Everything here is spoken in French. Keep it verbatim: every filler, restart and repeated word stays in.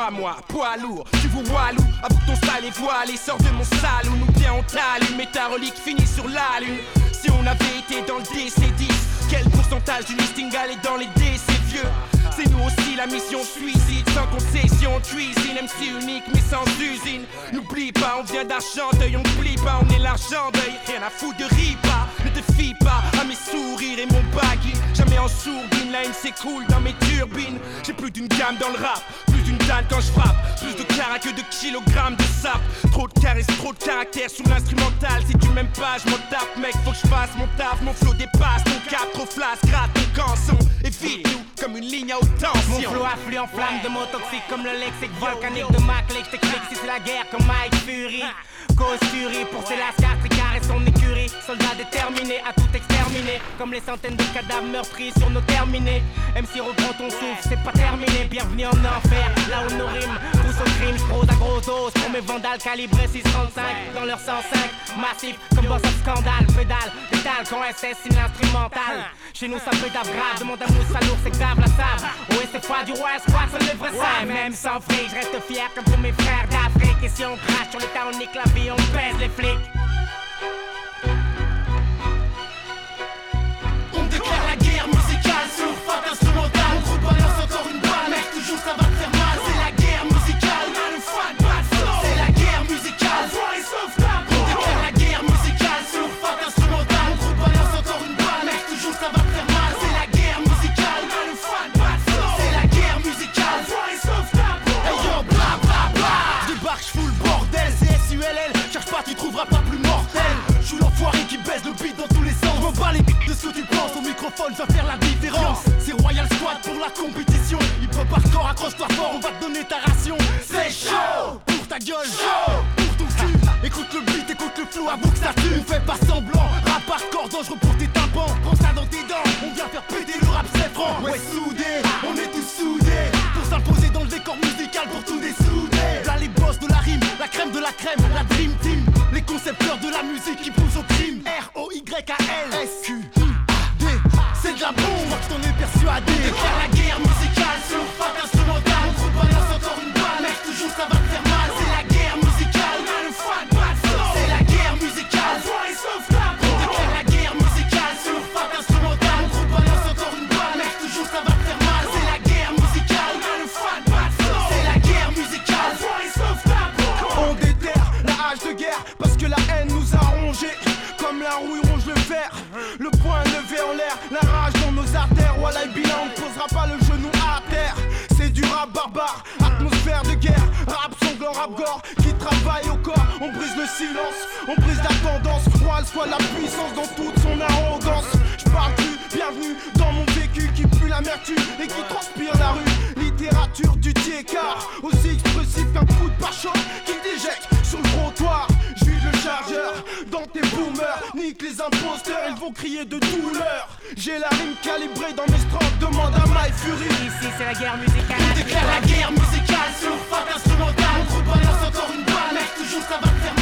vois moi, poids lourd, tu vous walou, avec ton sale et voilé, sors de mon salon, nous bien on t'allume, mais ta relique finit sur la lune. Si on avait été dans le D C dix, quel pourcentage du listing allait dans les D C vieux? C'est nous aussi la mission suicide, sans concession, cuisine, M C unique mais sans usine. N'oublie pas, on vient d'Argenteuil, on plie pas, on est l'argent d'œil. Rien à foutre de ripa, ne te fie pas à mes sourires et mon baggy. Jamais en sourdine, la haine s'écoule dans mes turbines. J'ai plus d'une gamme dans le rap, plus d'une dalle quand je frappe. Plus de cara que de kilogrammes de sap. Trop de caresses, trop de caractère sur l'instrumental. Si tu m'aimes pas, je m'en tape, mec, faut que je fasse mon taf. Mon flow dépasse, ton cap trop flasque, gratte ton canson. Évite-nous comme une ligne à haute tension. Mon flow afflue en flamme de mots toxiques comme le lexique volcanique de Maclé. J't'explique si c'est la guerre comme Mike Fury. Costuré pour ses lascars, Tricard et son écurie. Soldats déterminés à tout exterminer. Comme les centaines de cadavres meurtris sur nos terminés. M C reprend ton souffle, c'est pas terminé. Bienvenue en enfer, là où nos rimes poussent au crime. J'prose à gros dose pour mes vandales calibrés six trente-cinq. Dans leur cent cinq, massif comme boss of scandale. Pédale, pédale quand S S signe l'instrumental. Chez nous ça pédave grave, demande à Moussa lourd, c'est grave la sable. O S F A du roi, squat, c'est le vrai ça. Même sans fric, je reste fier comme tous mes frères d'Afrique. Et si on crache sur le tas, on nique la vie, on pèse les flics. On déclare la guerre musicale sur fat instrumental. On te balance encore une balle, mec, toujours ça va te faire mal. C'est la guerre musicale, on a le fat bad flow. C'est la guerre musicale, on déclare la guerre musicale sur fat instrumental. On te balance encore une balle, mec, toujours ça va te faire mal. C'est la guerre musicale, on a le fat bad flow. C'est la guerre musicale, hey yo, bla bla bla. Débarque, j'fous le bordel, c'est S U L L. Cherche pas, tu trouveras pas plus mortel. J'suis l'enfoiré qui baisse le beat dans tous les sens. J'm'en bats les bits de ce que tu penses. Au microphone, va faire la différence. C'est Royal Squad pour la compétition. Il peut par corps, accroche-toi fort, on va te donner ta ration. C'est chaud pour ta gueule, chaud pour ton cul. Écoute le beat, écoute le flow, avoue que ça tue. On fait pas semblant, rap hardcore dangereux pour tes tympans. Prends ça dans tes dents, on vient faire péter le rap, c'est franc. Ouais, soudés, on est tous soudés pour s'imposer dans le décor musical, pour tout dessouder. Là les boss de la rime, la crème de la crème, la dream team. Les concepteurs de la musique qui poussent au crime. R O Y A L S Q I A D. C'est de la bombe, moi que t'en ai persuadé. On déclare la guerre musicale sur fat instrumental. On te balance encore une balle, mec, toujours ça va te faire mal. C'est la guerre musicale, on a le fat bad flow. C'est la guerre musicale, on déclare la guerre musicale sur fat instrumental. On te balance encore une balle, mec, toujours ça va te faire mal. C'est la guerre musicale, on a le fat bad flow. C'est la guerre musicale, on déterre la hache de guerre parce que la haine nous a rongés. Comme la rouille ronge le fer, le poing levé en l'air, la rage dans nos artères. Wallah bilan, on ne posera pas le genou à terre. C'est du rap barbare, atmosphère de guerre. Rap sanglant, rap gore, qui travaille au corps. On brise le silence, on brise la tendance. Royal soit la puissance dans toute son arrogance. Je parle plus, bienvenue dans mon vécu qui pue l'amertume et qui transpire la rue. Littérature du tiécard, aussi expressif qu'un coup de pare-choc qui déjecte sur le trottoir. J'vide le chargeur dans tes boomers. Nique les imposteurs, ils vont crier de douleur. J'ai la rime calibrée dans mes strokes, demande à My Fury. Ici c'est la guerre musicale. On déclare la guerre musicale sur fat instrumental. On te balance encore une balle, mec, toujours ça va te faire mal.